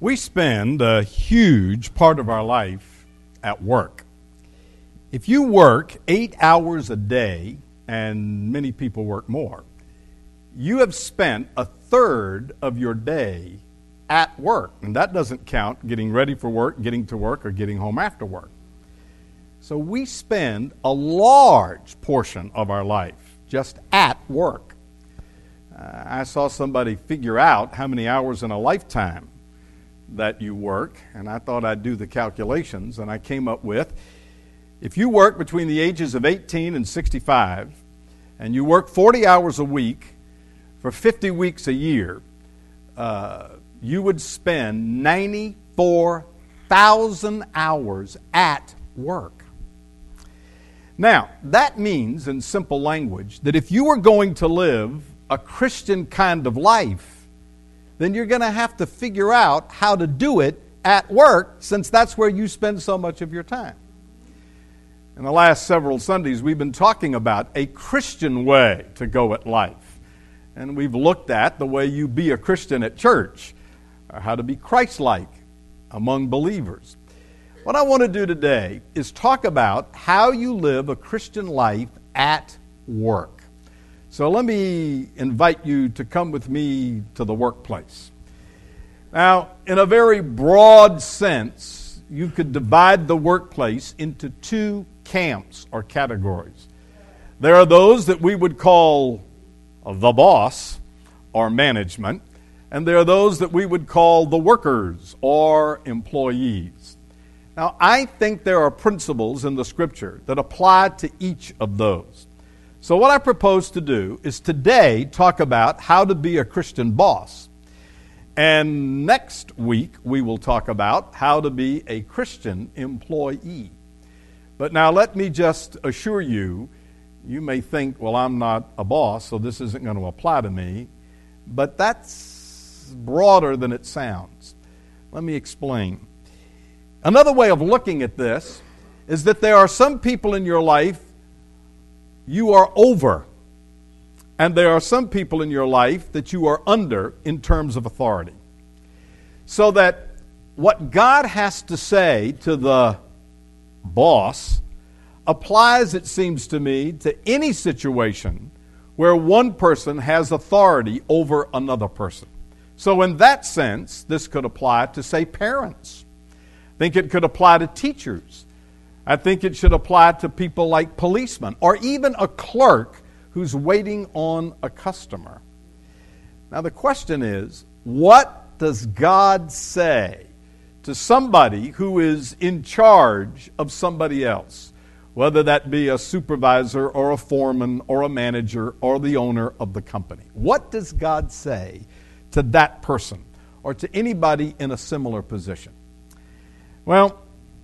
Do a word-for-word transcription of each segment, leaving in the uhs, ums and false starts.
We spend a huge part of our life at work. If you work eight hours a day, and many people work more, you have spent a third of your day at work. And that doesn't count getting ready for work, getting to work, or getting home after work. So we spend a large portion of our life just at work. Uh, I saw somebody figure out how many hours in a lifetime that you work, and I thought I'd do the calculations, and I came up with, if you work between the ages of eighteen and sixty-five, and you work forty hours a week for fifty weeks a year, uh, you would spend ninety-four thousand hours at work. Now, that means, in simple language, that if you are going to live a Christian kind of life, then you're going to have to figure out how to do it at work, since that's where you spend so much of your time. In the last several Sundays, we've been talking about a Christian way to go at life. And we've looked at the way you be a Christian at church, or how to be Christ-like among believers. What I want to do today is talk about how you live a Christian life at work. So let me invite you to come with me to the workplace. Now, in a very broad sense, you could divide the workplace into two camps or categories. There are those that we would call the boss or management, and there are those that we would call the workers or employees. Now, I think there are principles in the Scripture that apply to each of those. So what I propose to do is today talk about how to be a Christian boss. And next week we will talk about how to be a Christian employee. But now let me just assure you, you may think, well, I'm not a boss, so this isn't going to apply to me. But that's broader than it sounds. Let me explain. Another way of looking at this is that there are some people in your life you are over, and there are some people in your life that you are under in terms of authority. So that what God has to say to the boss applies, it seems to me, to any situation where one person has authority over another person. So in that sense, this could apply to, say, parents. I think it could apply to teachers. I think it should apply to people like policemen or even a clerk who's waiting on a customer. Now the question is, what does God say to somebody who is in charge of somebody else, whether that be a supervisor or a foreman or a manager or the owner of the company? What does God say to that person or to anybody in a similar position? Well,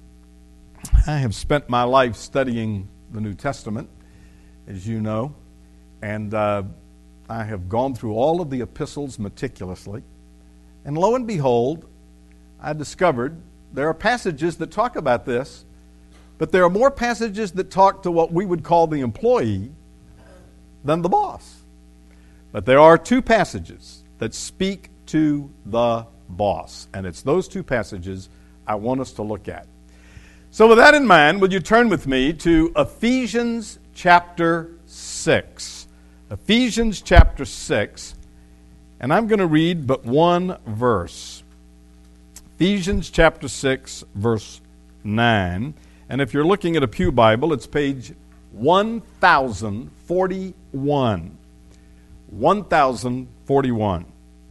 I have spent my life studying the New Testament, as you know, and uh, I have gone through all of the epistles meticulously. And lo and behold, I discovered there are passages that talk about this, but there are more passages that talk to what we would call the employee than the boss. But there are two passages that speak to the boss, and it's those two passages I want us to look at. So with that in mind, would you turn with me to Ephesians chapter six. Ephesians chapter six, and I'm going to read but one verse. Ephesians chapter six, verse nine. And if you're looking at a Pew Bible, it's page one thousand forty-one. one thousand forty-one.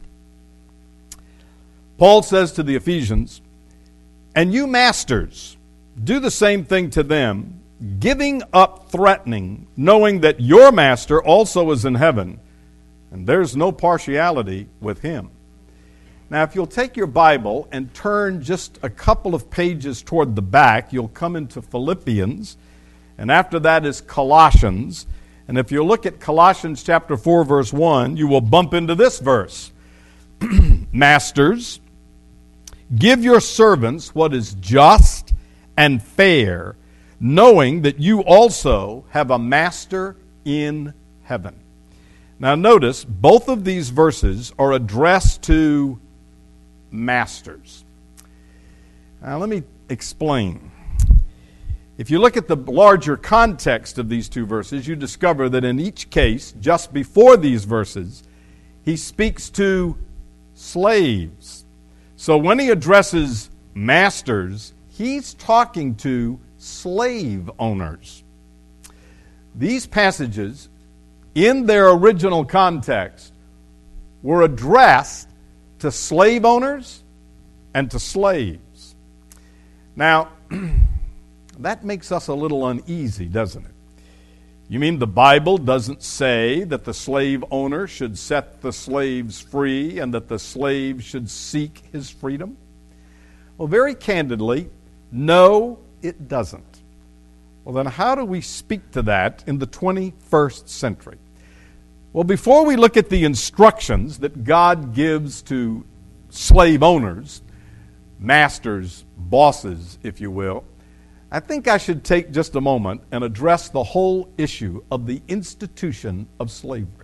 Paul says to the Ephesians, "And you masters, do the same thing to them, giving up threatening, knowing that your master also is in heaven, and there's no partiality with him." Now, if you'll take your Bible and turn just a couple of pages toward the back, you'll come into Philippians, and after that is Colossians. And if you look at Colossians chapter four, verse one, you will bump into this verse. "Masters, give your servants what is just and fair, knowing that you also have a master in heaven." Now notice, both of these verses are addressed to masters. Now, let me explain. If you look at the larger context of these two verses, you discover that in each case, just before these verses, he speaks to slaves. So when he addresses masters, he's talking to slave owners. These passages, in their original context, were addressed to slave owners and to slaves. Now, that makes us a little uneasy, doesn't it? You mean the Bible doesn't say that the slave owner should set the slaves free and that the slave should seek his freedom? Well, very candidly, no, it doesn't. Well, then how do we speak to that in the twenty-first century? Well, before we look at the instructions that God gives to slave owners, masters, bosses, if you will, I think I should take just a moment and address the whole issue of the institution of slavery.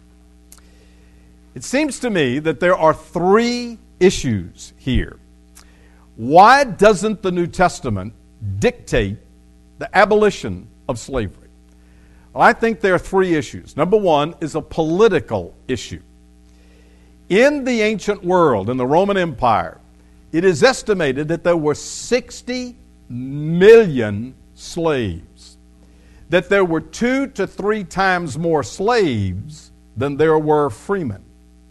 It seems to me that there are three issues here. Why doesn't the New Testament dictate the abolition of slavery? Well, I think there are three issues. Number one is a political issue. In the ancient world, in the Roman Empire, it is estimated that there were sixty million slaves, that there were two to three times more slaves than there were freemen.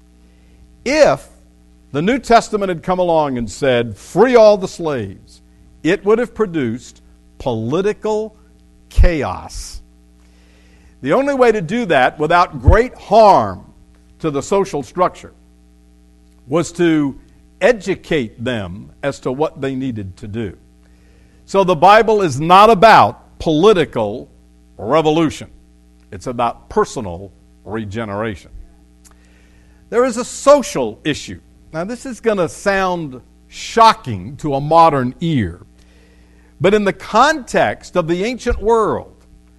If the New Testament had come along and said, free all the slaves, it would have produced political chaos. The only way to do that without great harm to the social structure was to educate them as to what they needed to do. So the Bible is not about political revolution. It's about personal regeneration. There is a social issue. Now, this is going to sound shocking to a modern ear, but in the context of the ancient world,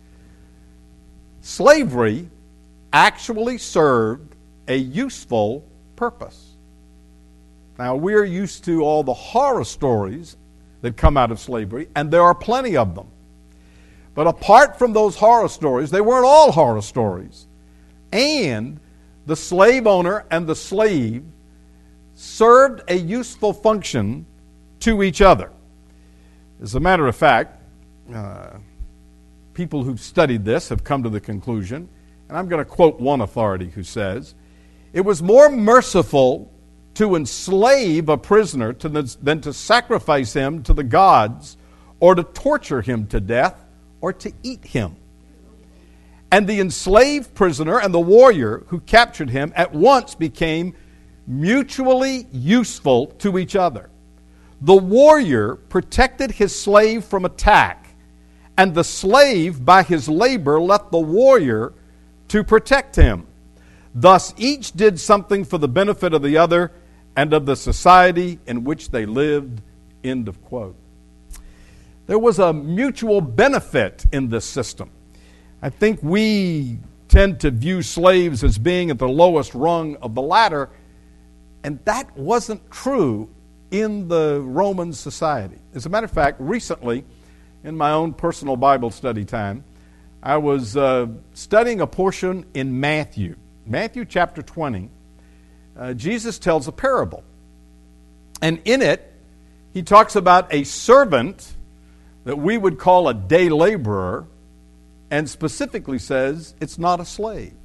slavery actually served a useful purpose. Now, we're used to all the horror stories that come out of slavery, and there are plenty of them. But apart from those horror stories, they weren't all horror stories. And the slave owner and the slave served a useful function to each other. As a matter of fact, uh, people who've studied this have come to the conclusion, and I'm going to quote one authority who says, it was more merciful to enslave a prisoner to the, than to sacrifice him to the gods or to torture him to death or to eat him. And the enslaved prisoner and the warrior who captured him at once became mutually useful to each other. The warrior protected his slave from attack, and the slave by his labor left the warrior to protect him. Thus each did something for the benefit of the other and of the society in which they lived. End of quote. There was a mutual benefit in this system. I think we tend to view slaves as being at the lowest rung of the ladder, and that wasn't true in the Roman society. As a matter of fact, recently, in my own personal Bible study time, I was uh, studying a portion in Matthew. Matthew chapter twenty. Uh, Jesus tells a parable. And in it, he talks about a servant that we would call a day laborer, and specifically says it's not a slave.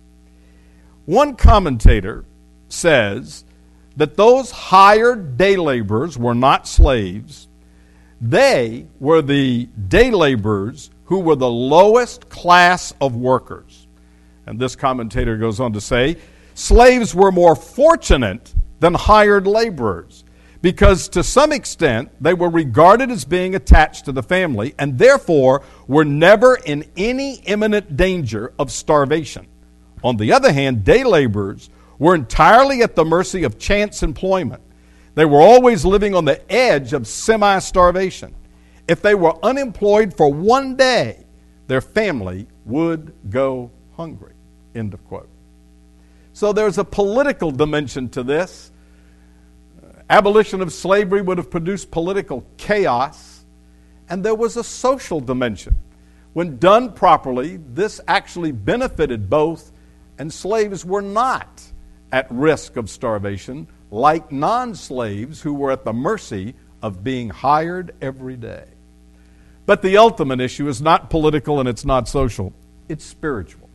One commentator says that those hired day laborers were not slaves. They were the day laborers who were the lowest class of workers. And this commentator goes on to say, slaves were more fortunate than hired laborers because to some extent they were regarded as being attached to the family and therefore were never in any imminent danger of starvation. On the other hand, day laborers were entirely at the mercy of chance employment. They were always living on the edge of semi-starvation. If they were unemployed for one day, their family would go hungry. End of quote. So there's a political dimension to this. Abolition of slavery would have produced political chaos, and there was a social dimension. When done properly, this actually benefited both, and slaves were not at risk of starvation like non-slaves who were at the mercy of being hired every day. But the ultimate issue is not political and it's not social. It's spiritual.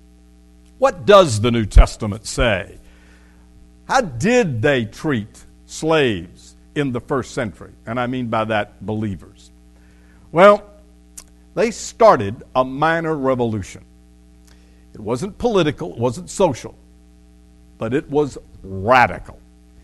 What does the New Testament say? How did they treat slaves in the first century? And I mean by that believers. Well, they started a minor revolution. It wasn't political, it wasn't social, but it was radical.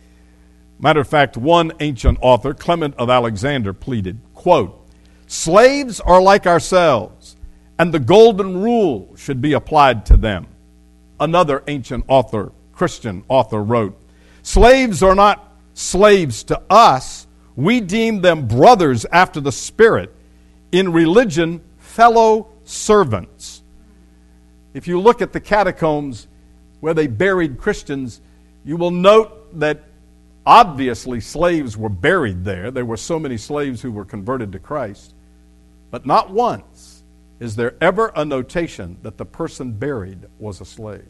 Matter of fact, one ancient author, Clement of Alexander, pleaded, quote, "Slaves are like ourselves, and the golden rule should be applied to them." Another ancient author, Christian author, wrote, "Slaves are not slaves to us. We deem them brothers after the Spirit, in religion fellow servants." If you look at the catacombs where they buried Christians, you will note that obviously slaves were buried there. There were so many slaves who were converted to Christ. But not once is there ever a notation that the person buried was a slave.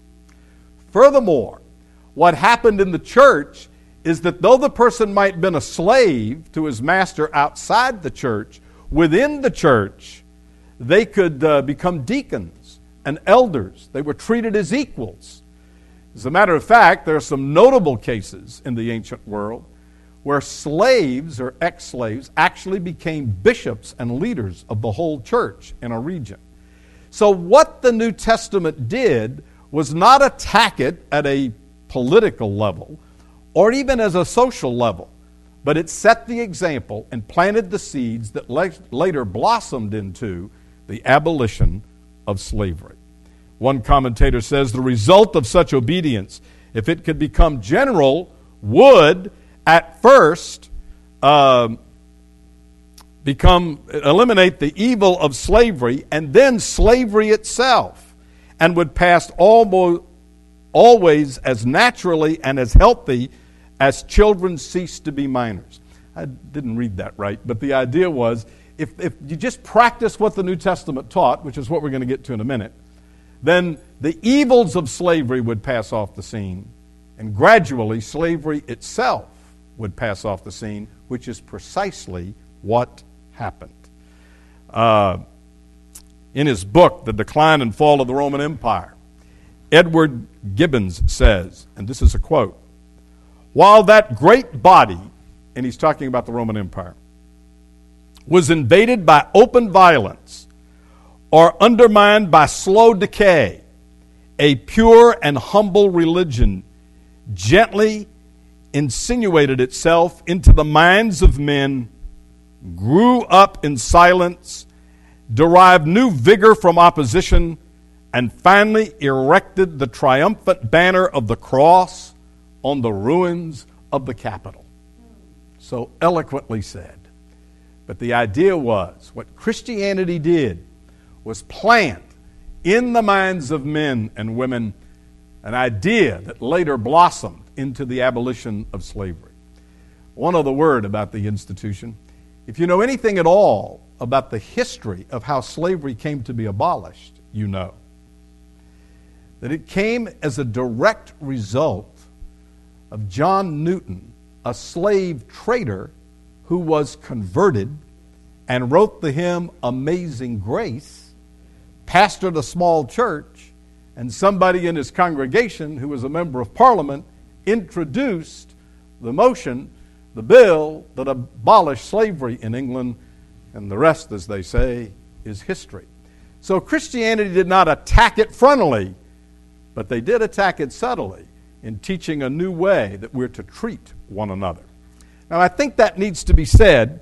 Furthermore, what happened in the church is that though the person might have been a slave to his master outside the church, within the church, they could uh, become deacons and elders. They were treated as equals. As a matter of fact, there are some notable cases in the ancient world where slaves or ex-slaves actually became bishops and leaders of the whole church in a region. So what the New Testament did was not attack it at a political level or even as a social level, but it set the example and planted the seeds that later blossomed into the abolition of slavery. One commentator says the result of such obedience, if it could become general, would at first uh, become eliminate the evil of slavery and then slavery itself, and would pass almost always as naturally and as healthy as children cease to be minors. I didn't read that right, but the idea was if, if you just practice what the New Testament taught, which is what we're going to get to in a minute, then the evils of slavery would pass off the scene, and gradually slavery itself would pass off the scene, which is precisely what happened. Uh, in his book, The Decline and Fall of the Roman Empire, Edward Gibbons says, and this is a quote, "While that great body," and he's talking about the Roman Empire, "was invaded by open violence or undermined by slow decay, a pure and humble religion gently insinuated itself into the minds of men, grew up in silence, derived new vigor from opposition, and finally erected the triumphant banner of the cross on the ruins of the Capitol." So eloquently said. But the idea was, what Christianity did was plant in the minds of men and women an idea that later blossomed into the abolition of slavery. One other word about the institution. If you know anything at all about the history of how slavery came to be abolished, you know that it came as a direct result of John Newton, a slave trader who was converted and wrote the hymn Amazing Grace, pastored a small church, and somebody in his congregation who was a member of Parliament introduced the motion, the bill that abolished slavery in England, and the rest, as they say, is history. So Christianity did not attack it frontally, but they did attack it subtly in teaching a new way that we're to treat one another. Now, I think that needs to be said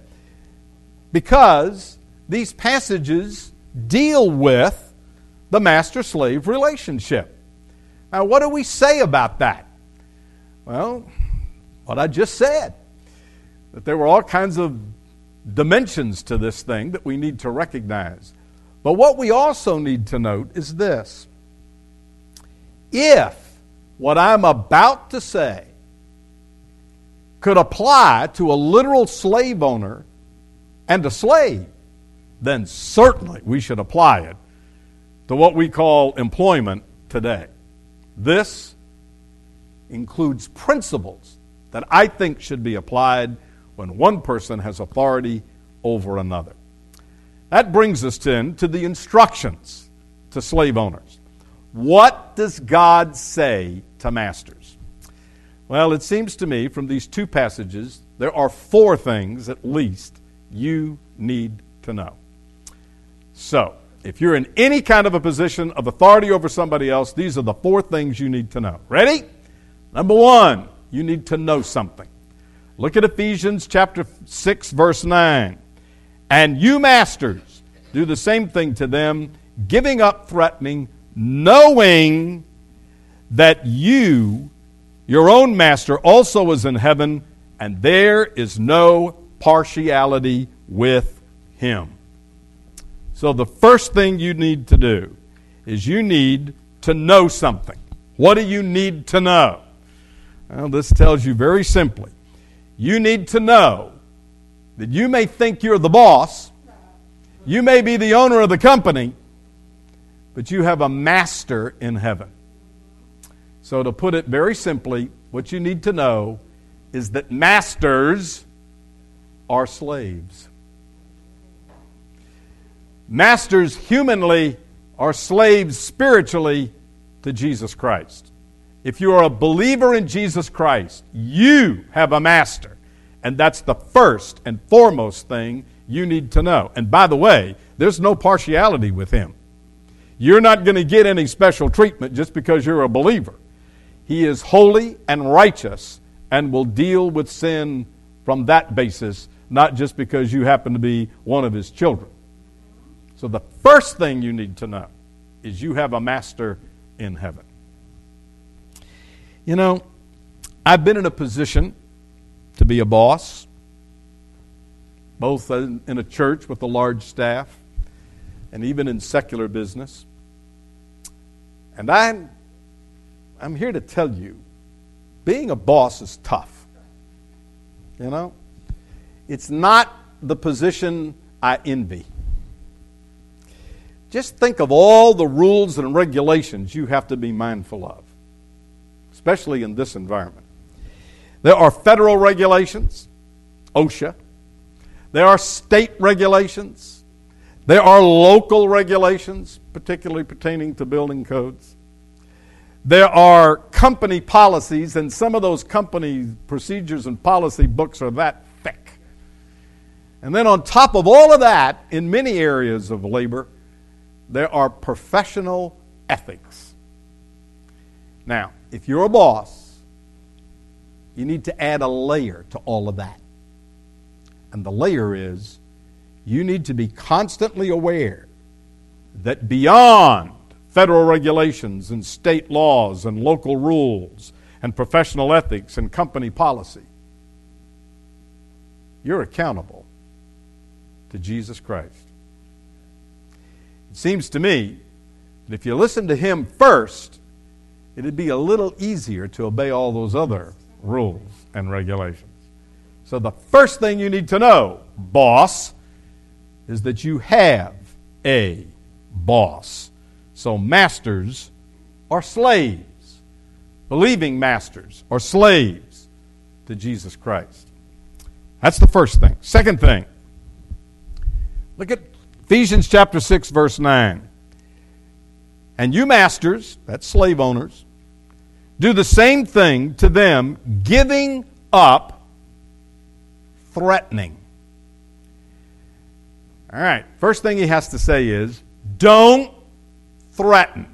because these passages deal with the master-slave relationship. Now, what do we say about that? Well, what I just said, that there were all kinds of dimensions to this thing that we need to recognize. But what we also need to note is this. If what I'm about to say could apply to a literal slave owner and a slave, then certainly we should apply it to what we call employment today. This includes principles that I think should be applied when one person has authority over another. That brings us then to the instructions to slave owners. What does God say to masters? Well, it seems to me from these two passages, there are four things at least you need to know. So, if you're in any kind of a position of authority over somebody else, these are the four things you need to know. Ready? Number one, you need to know something. Look at Ephesians chapter six, verse nine. And you masters, do the same thing to them, giving up threatening, knowing that you, your own master, also is in heaven, and there is no partiality with him. So the first thing you need to do is you need to know something. What do you need to know? Well, this tells you very simply. You need to know that you may think you're the boss, you may be the owner of the company, but you have a master in heaven. So to put it very simply, what you need to know is that masters are slaves. Masters humanly are slaves spiritually to Jesus Christ. If you are a believer in Jesus Christ, you have a master. And that's the first and foremost thing you need to know. And by the way, there's no partiality with him. You're not going to get any special treatment just because you're a believer. He is holy and righteous and will deal with sin from that basis, not just because you happen to be one of his children. So the first thing you need to know is you have a master in heaven. You know, I've been in a position to be a boss, both in a church with a large staff and even in secular business. And I'm, I'm here to tell you, being a boss is tough. You know, it's not the position I envy. Just think of all the rules and regulations you have to be mindful of, especially in this environment. There are federal regulations, OSHA. There are state regulations. There are local regulations, particularly pertaining to building codes. There are company policies, and some of those company procedures and policy books are that thick. And then on top of all of that, in many areas of labor, there are professional ethics. Now, if you're a boss, you need to add a layer to all of that. And the layer is, you need to be constantly aware that beyond federal regulations and state laws and local rules and professional ethics and company policy, you're accountable to Jesus Christ. It seems to me that if you listen to him first, it'd be a little easier to obey all those other rules and regulations. So the first thing you need to know, boss, is that you have a boss. So masters are slaves. Believing masters are slaves to Jesus Christ. That's the first thing. Second thing, look at Ephesians chapter six, verse nine. And you masters, that's slave owners, do the same thing to them, giving up threatening. All right, first thing he has to say is, don't threaten.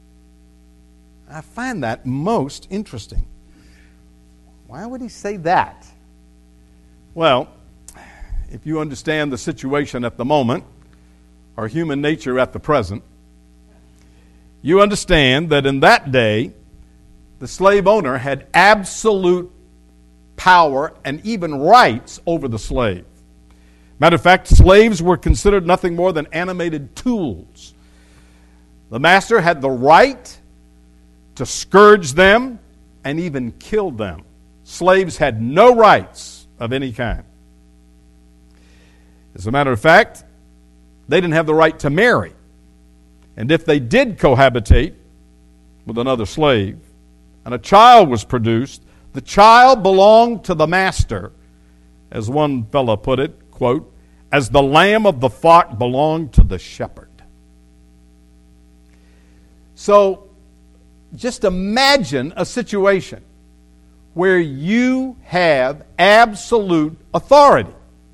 I find that most interesting. Why would he say that? Well, if you understand the situation at the moment, or human nature at the present, you understand that in that day, the slave owner had absolute power and even rights over the slave. Matter of fact, slaves were considered nothing more than animated tools. The master had the right to scourge them and even kill them. slaves had no rights of any kind. As a matter of fact, they didn't have the right to marry. And if they did cohabitate with another slave, and a child was produced, the child belonged to the master, as one fellow put it, quote, as the lamb of the flock belonged to the shepherd. So, just imagine a situation where you have absolute authority.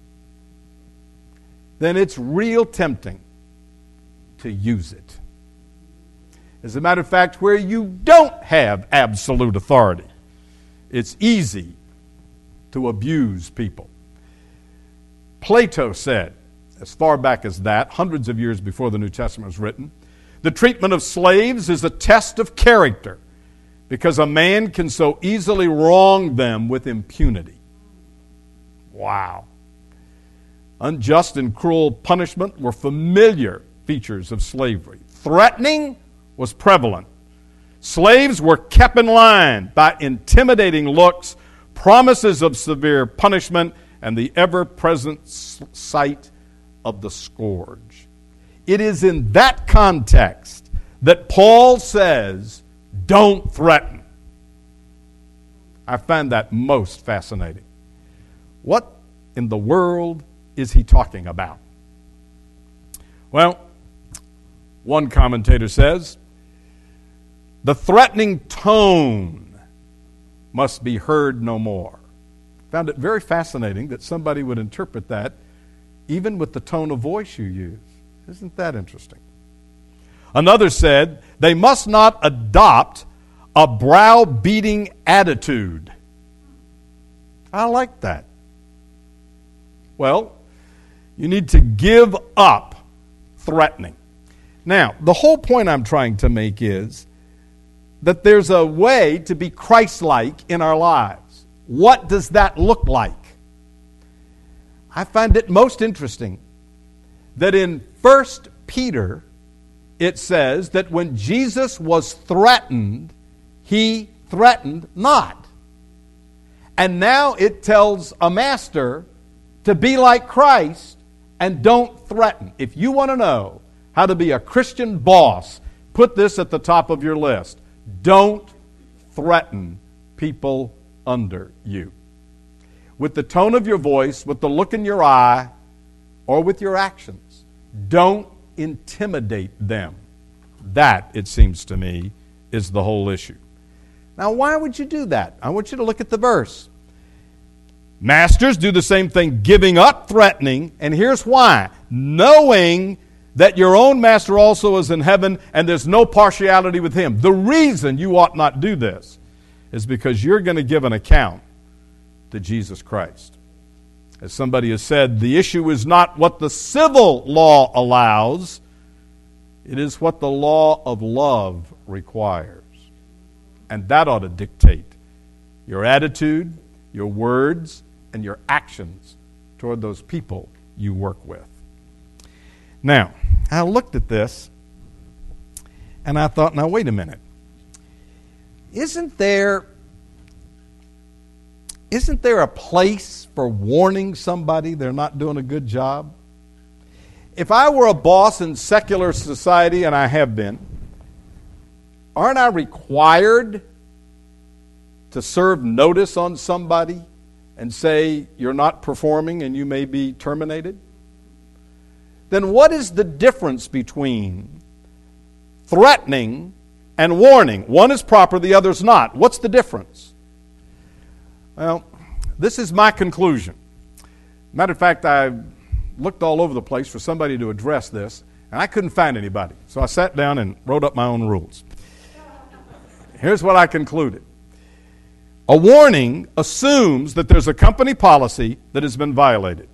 Then it's real tempting to use it. As a matter of fact, where you don't have absolute authority, it's easy to abuse people. Plato said, as far back as that, hundreds of years before the New Testament was written, the treatment of slaves is a test of character because a man can so easily wrong them with impunity. Wow. Unjust and cruel punishment were familiar features of slavery. Threatening was prevalent. Slaves were kept in line by intimidating looks, promises of severe punishment, and the ever-present sight of the scourge. It is in that context that Paul says, don't threaten. I find that most fascinating. What in the world is he talking about? Well, one commentator says, the threatening tone must be heard no more. Found it very fascinating that somebody would interpret that even with the tone of voice you use. Isn't that interesting? Another said, they must not adopt a browbeating attitude. I like that. Well, you need to give up threatening. Now, the whole point I'm trying to make is that there's a way to be Christ-like in our lives. What does that look like? I find it most interesting that in First Peter, it says that when Jesus was threatened, he threatened not. And now it tells a master to be like Christ and don't threaten. If you want to know how to be a Christian boss, put this at the top of your list. Don't threaten people under you. With the tone of your voice, with the look in your eye, or with your actions. Don't intimidate them. That, it seems to me, is the whole issue. Now, why would you do that? I want you to look at the verse. Masters, do the same thing, giving up threatening, and here's why. Knowing that your own master also is in heaven, and there's no partiality with him. The reason you ought not do this is because you're going to give an account to Jesus Christ. As somebody has said, the issue is not what the civil law allows, it is what the law of love requires. And that ought to dictate your attitude, your words, and your actions toward those people you work with. Now, I looked at this, and I thought, now wait a minute. Isn't there, isn't there a place for warning somebody they're not doing a good job? If I were a boss in secular society, and I have been, aren't I required to serve notice on somebody and say you're not performing and you may be terminated? Then what is the difference between threatening and warning? One is proper, the other is not. What's the difference? Well, this is my conclusion. Matter of fact, I looked all over the place for somebody to address this, and I couldn't find anybody. So I sat down and wrote up my own rules. Here's what I concluded. A warning assumes that there's a company policy that has been violated.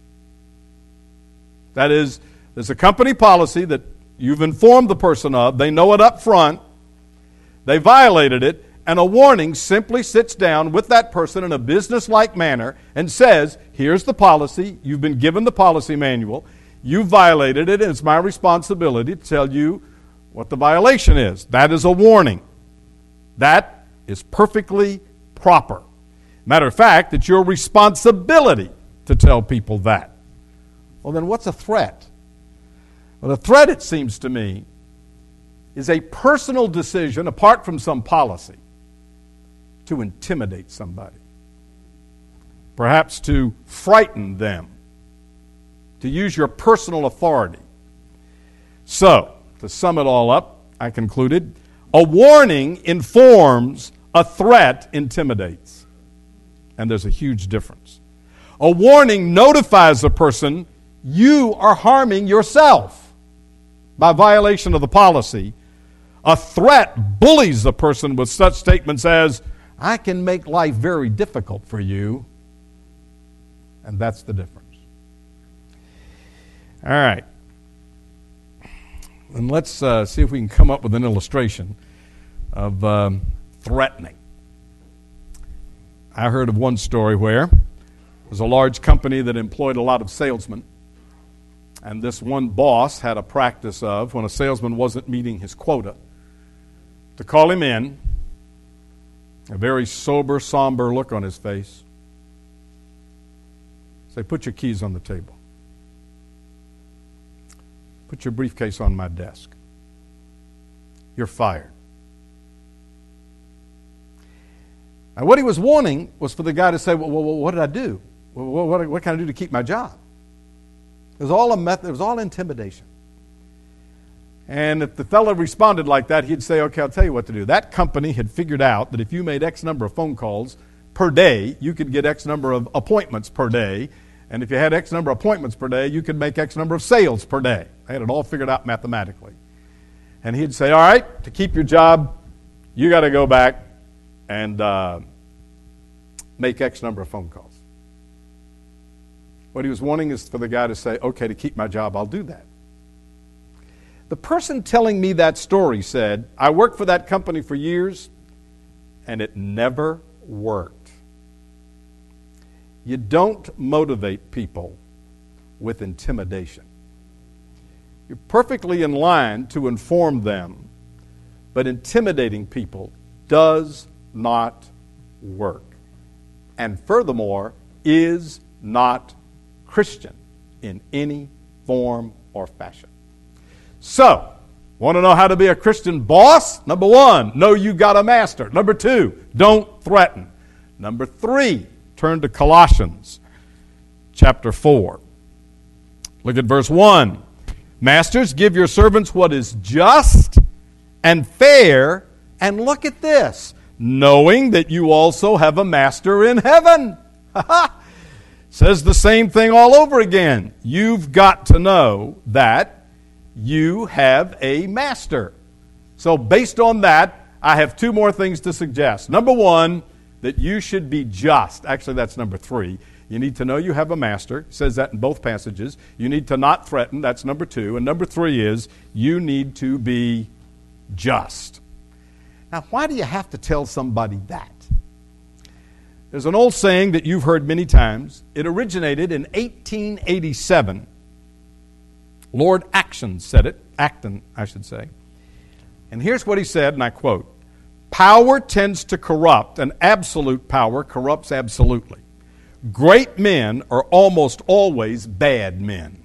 That is, there's a company policy that you've informed the person of, they know it up front, they violated it, and a warning simply sits down with that person in a business-like manner and says, here's the policy, you've been given the policy manual, you violated it, and it's my responsibility to tell you what the violation is. That is a warning. That is perfectly proper. Matter of fact, it's your responsibility to tell people that. Well, then what's a threat? Well, a threat, it seems to me, is a personal decision, apart from some policy, to intimidate somebody. Perhaps to frighten them, to use your personal authority. So, to sum it all up, I concluded, a warning informs, a threat intimidates. And there's a huge difference. A warning notifies a person you are harming yourself by violation of the policy. A threat bullies a person with such statements as, I can make life very difficult for you. And that's the difference. All right. And let's uh, see if we can come up with an illustration of um, threatening. I heard of one story where there was a large company that employed a lot of salesmen. And this one boss had a practice of, when a salesman wasn't meeting his quota, to call him in, a very sober, somber look on his face, say, put your keys on the table. Put your briefcase on my desk. You're fired. And what he was wanting was for the guy to say, well, well, what did I do? Well, what, what can I do to keep my job? It was all a method. It was all intimidation. And if the fellow responded like that, he'd say, okay, I'll tell you what to do. That company had figured out that if you made X number of phone calls per day, you could get X number of appointments per day. And if you had X number of appointments per day, you could make X number of sales per day. They had it all figured out mathematically. And he'd say, all right, to keep your job, you got to go back and uh, make X number of phone calls. What he was wanting is for the guy to say, okay, to keep my job, I'll do that. The person telling me that story said, I worked for that company for years, and it never worked. You don't motivate people with intimidation. You're perfectly in line to inform them, but intimidating people does not work. And furthermore, is not Christian in any form or fashion. So, want to know how to be a Christian boss? Number one, know you got a master. Number two, don't threaten. Number three, turn to Colossians chapter four. Look at verse one. Masters, give your servants what is just and fair, and look at this, knowing that you also have a master in heaven. Says the same thing all over again. You've got to know that you have a master. So based on that, I have two more things to suggest. Number one, that you should be just. Actually, that's number three. You need to know you have a master. It says that in both passages. You need to not threaten. That's number two. And number three is you need to be just. Now, why do you have to tell somebody that? There's an old saying that you've heard many times. It originated in eighteen eighty-seven. Lord Acton said it, Acton, I should say. And here's what he said, and I quote, power tends to corrupt, and absolute power corrupts absolutely. Great men are almost always bad men.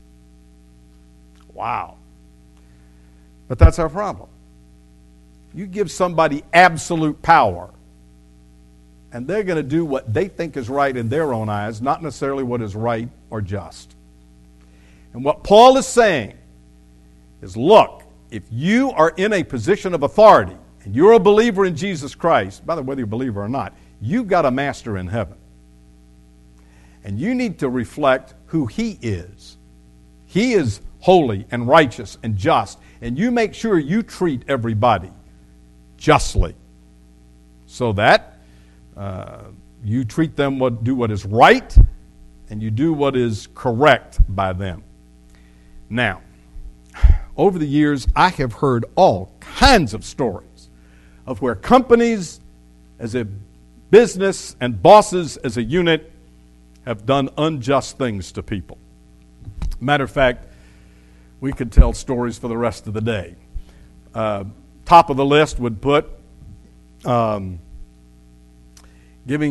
Wow. But that's our problem. You give somebody absolute power, and they're going to do what they think is right in their own eyes, not necessarily what is right or just. And what Paul is saying is, look, if you are in a position of authority, and you're a believer in Jesus Christ, by the way, whether you're a believer or not, you've got a master in heaven. And you need to reflect who he is. He is holy and righteous and just, and you make sure you treat everybody justly so that uh, you treat them, what, do what is right, and you do what is correct by them. Now, over the years, I have heard all kinds of stories of where companies as a business and bosses as a unit have done unjust things to people. Matter of fact, we could tell stories for the rest of the day. Uh, top of the list would put um, giving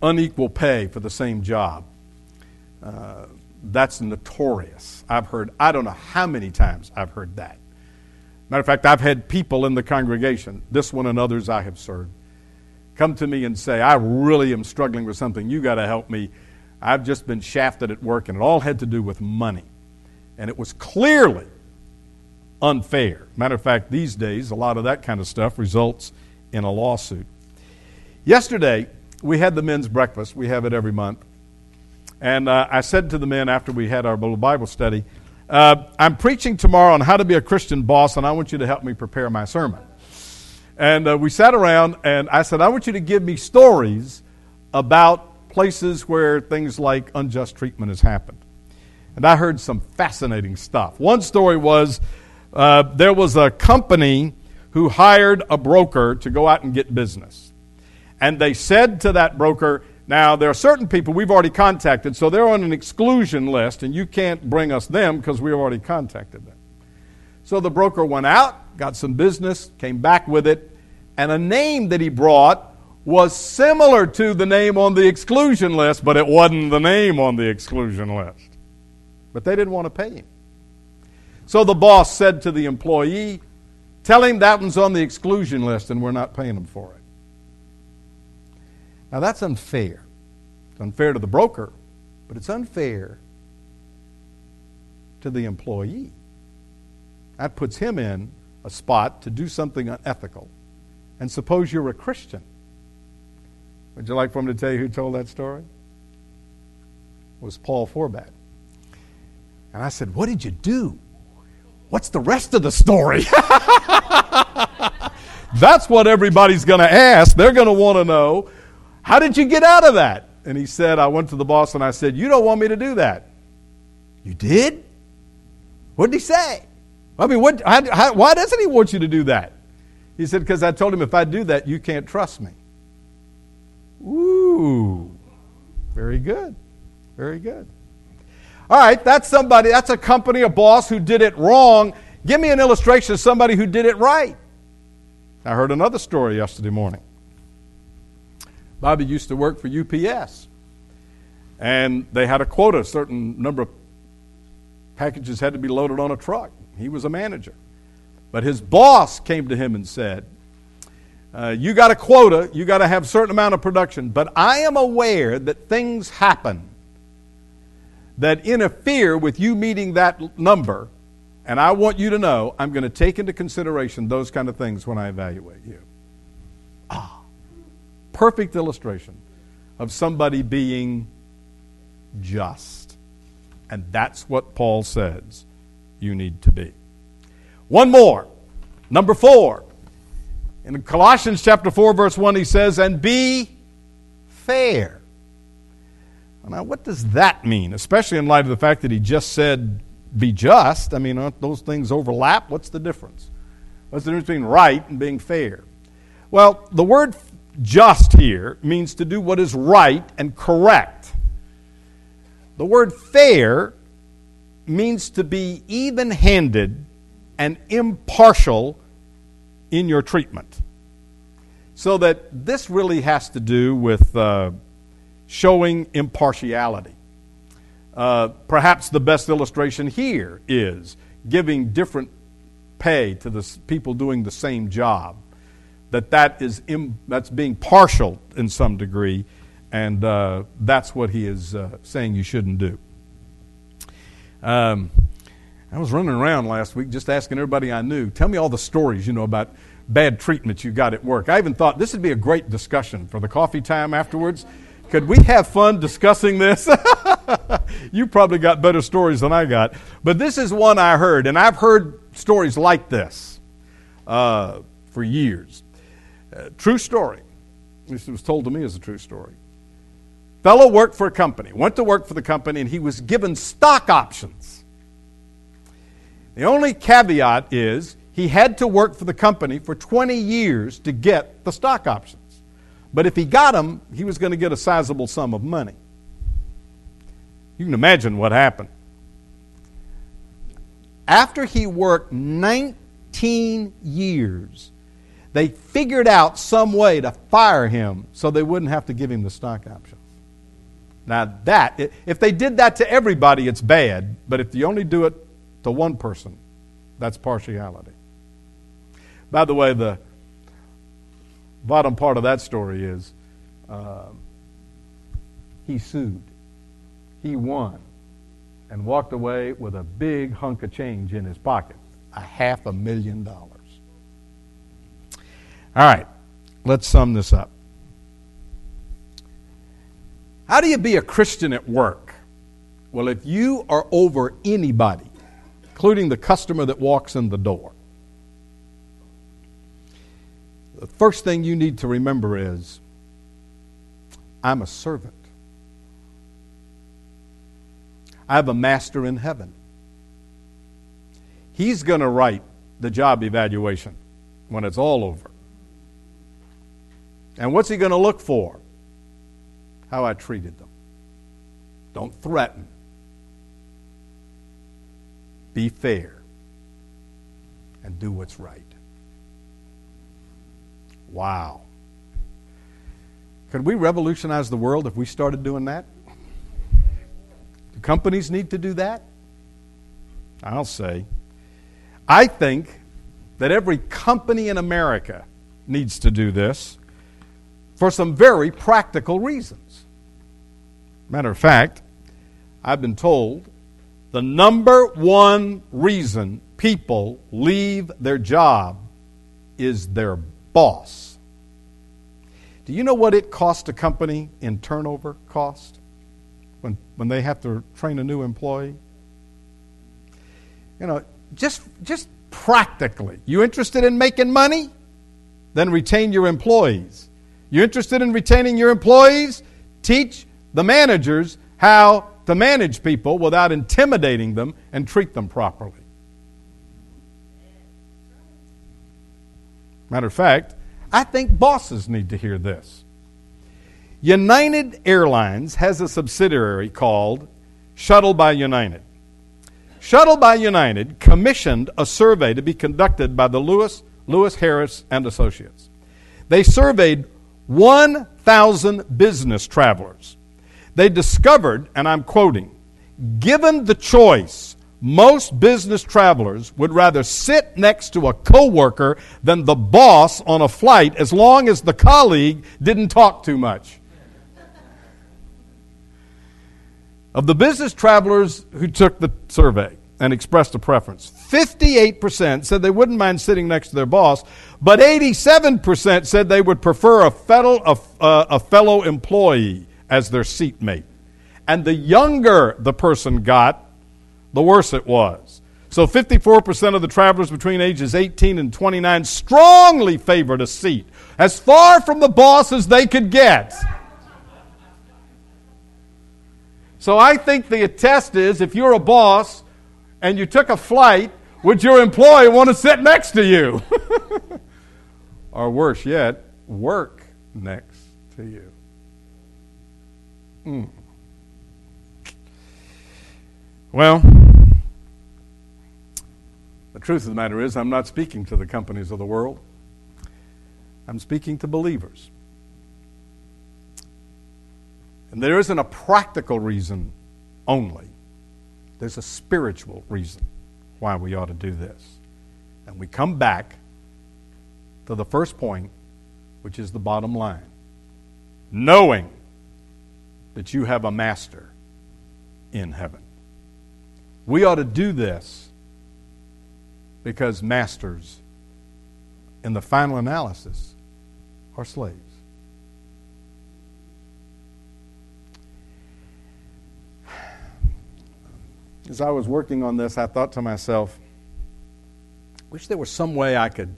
unequal pay for the same job. Uh, that's notorious. I've heard, I don't know how many times I've heard that. Matter of fact, I've had people in the congregation, this one and others I have served, come to me and say, I really am struggling with something. You got to help me. I've just been shafted at work, and it all had to do with money. And it was clearly unfair. Matter of fact, these days, a lot of that kind of stuff results in a lawsuit. Yesterday, we had the men's breakfast. We have it every month. And uh, I said to the men after we had our little Bible study, uh, I'm preaching tomorrow on how to be a Christian boss, and I want you to help me prepare my sermon. And uh, we sat around, and I said, I want you to give me stories about places where things like unjust treatment has happened. And I heard some fascinating stuff. One story was uh, there was a company who hired a broker to go out and get business. And they said to that broker, now, there are certain people we've already contacted, so they're on an exclusion list, and you can't bring us them because we've already contacted them. So the broker went out, got some business, came back with it, and a name that he brought was similar to the name on the exclusion list, but it wasn't the name on the exclusion list. But they didn't want to pay him. So the boss said to the employee, tell him that one's on the exclusion list and we're not paying him for it. Now that's unfair. It's unfair to the broker, but it's unfair to the employee. That puts him in a spot to do something unethical. And suppose you're a Christian. Would you like for me to tell you who told that story? It was Paul Forbat. And I said, what did you do? What's the rest of the story? That's what everybody's going to ask. They're going to want to know, how did you get out of that? And he said, I went to the boss and I said, you don't want me to do that. You did? What did he say? I mean, what? How, how, why doesn't he want you to do that? He said, because I told him if I do that, you can't trust me. Ooh, very good. Very good. All right, that's somebody, that's a company, a boss who did it wrong. Give me an illustration of somebody who did it right. I heard another story yesterday morning. Bobby used to work for U P S, and they had a quota. A certain number of packages had to be loaded on a truck. He was a manager. But his boss came to him and said, uh, you got a quota, you got to have a certain amount of production, but I am aware that things happen that interfere with you meeting that number, and I want you to know I'm going to take into consideration those kind of things when I evaluate you. Ah. Perfect illustration of somebody being just. And that's what Paul says you need to be. One more. Number four. In Colossians chapter four, verse one, he says, and be fair. Now, what does that mean? Especially in light of the fact that he just said, be just. I mean, aren't those things overlap? What's the difference? What's the difference between right and being fair? Well, the word just here means to do what is right and correct. The word fair means to be even-handed and impartial in your treatment. So that this really has to do with uh, showing impartiality. Uh, perhaps the best illustration here is giving different pay to the people doing the same job. That that is Im, that's being partial in some degree, and uh, that's what he is uh, saying you shouldn't do. Um, I was running around last week just asking everybody I knew, tell me all the stories you know about bad treatment you got at work. I even thought this would be a great discussion for the coffee time afterwards. Could we have fun discussing this? You probably got better stories than I got. But this is one I heard, and I've heard stories like this uh, for years. Uh, true story. This was told to me as a true story. Fellow worked for a company, went to work for the company, and he was given stock options. The only caveat is he had to work for the company for twenty years to get the stock options. But if he got them, he was going to get a sizable sum of money. You can imagine what happened. After he worked nineteen years, They figured out some way to fire him so they wouldn't have to give him the stock options. Now that, if they did that to everybody, it's bad. But if you only do it to one person, that's partiality. By the way, the bottom part of that story is uh, he sued. He won and walked away with a big hunk of change in his pocket, a half a million dollars. All right, let's sum this up. How do you be a Christian at work? Well, if you are over anybody, including the customer that walks in the door, the first thing you need to remember is, I'm a servant. I have a master in heaven. He's going to write the job evaluation when it's all over. And what's he going to look for? How I treated them. Don't threaten. Be fair. And do what's right. Wow. Could we revolutionize the world if we started doing that? Do companies need to do that? I'll say. I think that every company in America needs to do this for some very practical reasons. Matter of fact, I've been told the number one reason people leave their job is their boss. Do you know what it costs a company in turnover cost when, when they have to train a new employee? You know, just, just practically. You interested in making money? Then retain your employees. You interested in retaining your employees? Teach the managers how to manage people without intimidating them and treat them properly. Matter of fact, I think bosses need to hear this. United Airlines has a subsidiary called Shuttle by United. Shuttle by United commissioned a survey to be conducted by the Lewis, Lewis Harris and Associates. They surveyed one thousand business travelers. They discovered, and I'm quoting, given the choice, most business travelers would rather sit next to a coworker than the boss on a flight as long as the colleague didn't talk too much. Of the business travelers who took the survey and expressed a preference, fifty-eight percent said they wouldn't mind sitting next to their boss, but eighty-seven percent said they would prefer a fellow, a, uh, a fellow employee as their seatmate. And the younger the person got, the worse it was. So fifty-four percent of the travelers between ages eighteen and twenty-nine strongly favored a seat as far from the boss as they could get. So I think the test is, if you're a boss and you took a flight, would your employee want to sit next to you? Or worse yet, work next to you. Mm. Well, the truth of the matter is, I'm not speaking to the companies of the world. I'm speaking to believers. And there isn't a practical reason only. There's a spiritual reason why we ought to do this. And we come back to the first point, which is the bottom line. Knowing that you have a master in heaven. We ought to do this because masters, in the final analysis, are slaves. As I was working on this, I thought to myself, wish there was some way I could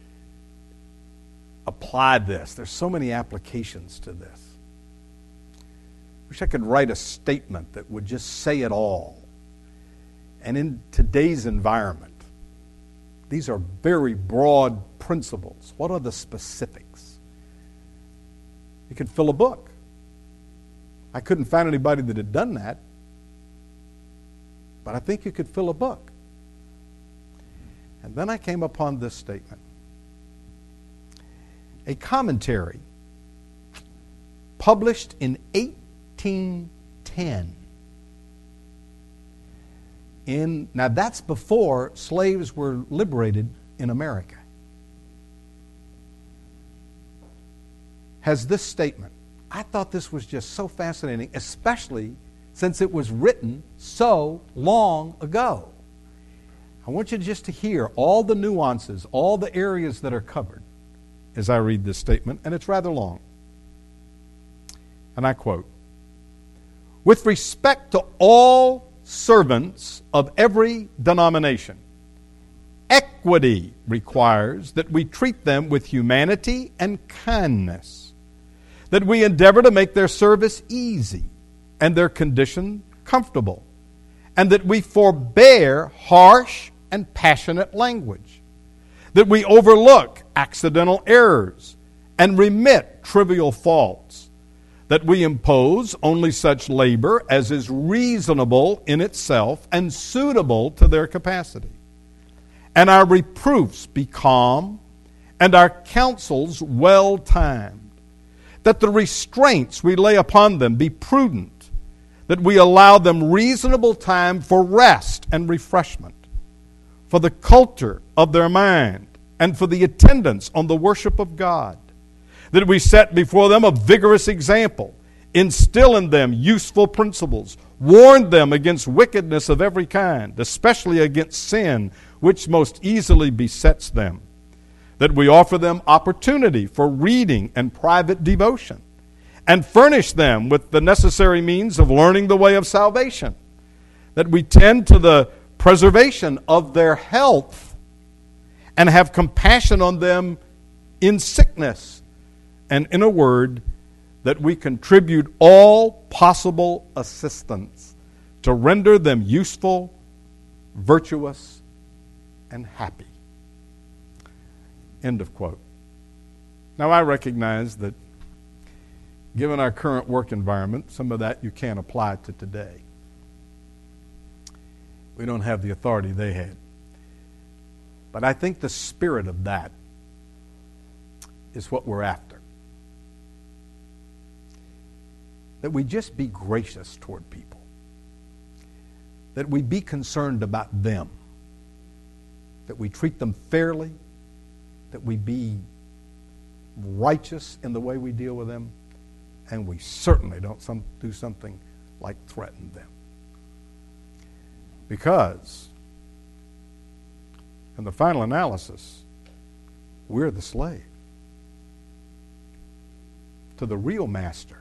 apply this. There's so many applications to this. Wish I could write a statement that would just say it all. And in today's environment, these are very broad principles. What are the specifics? You could fill a book. I couldn't find anybody that had done that. But I think you could fill a book. And then I came upon this statement. a commentary published in eighteen ten. In, now that's before slaves were liberated in America. Has this statement. I thought this was just so fascinating, especially since it was written so long ago. I want you just to hear all the nuances, all the areas that are covered as I read this statement, and it's rather long. And I quote, "With respect to all servants of every denomination, equity requires that we treat them with humanity and kindness, that we endeavor to make their service easy and their condition comfortable, and that we forbear harsh and passionate language, that we overlook accidental errors and remit trivial faults, that we impose only such labor as is reasonable in itself and suitable to their capacity, and our reproofs be calm and our counsels well-timed, that the restraints we lay upon them be prudent, that we allow them reasonable time for rest and refreshment, for the culture of their mind, and for the attendance on the worship of God, that we set before them a vigorous example, instill in them useful principles, warn them against wickedness of every kind, especially against sin, which most easily besets them, that we offer them opportunity for reading and private devotion, and furnish them with the necessary means of learning the way of salvation, that we tend to the preservation of their health and have compassion on them in sickness, and in a word, that we contribute all possible assistance to render them useful, virtuous, and happy." End of quote. Now I recognize that given our current work environment, some of that you can't apply to today. We don't have the authority they had. But I think the spirit of that is what we're after. That we just be gracious toward people. That we be concerned about them. That we treat them fairly. That we be righteous in the way we deal with them. And we certainly don't some, do something like threaten them. Because, in the final analysis, we're the slave to the real master.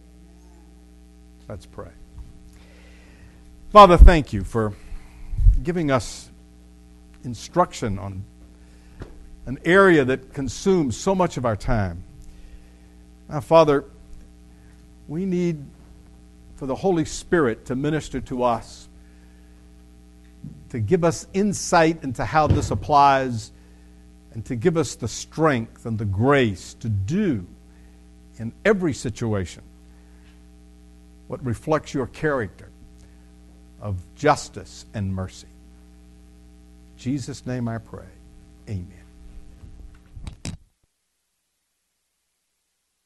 Let's pray. Father, thank you for giving us instruction on an area that consumes so much of our time. Now, Father, we need for the Holy Spirit to minister to us, to give us insight into how this applies, and to give us the strength and the grace to do in every situation what reflects your character of justice and mercy. In Jesus' name I pray. Amen.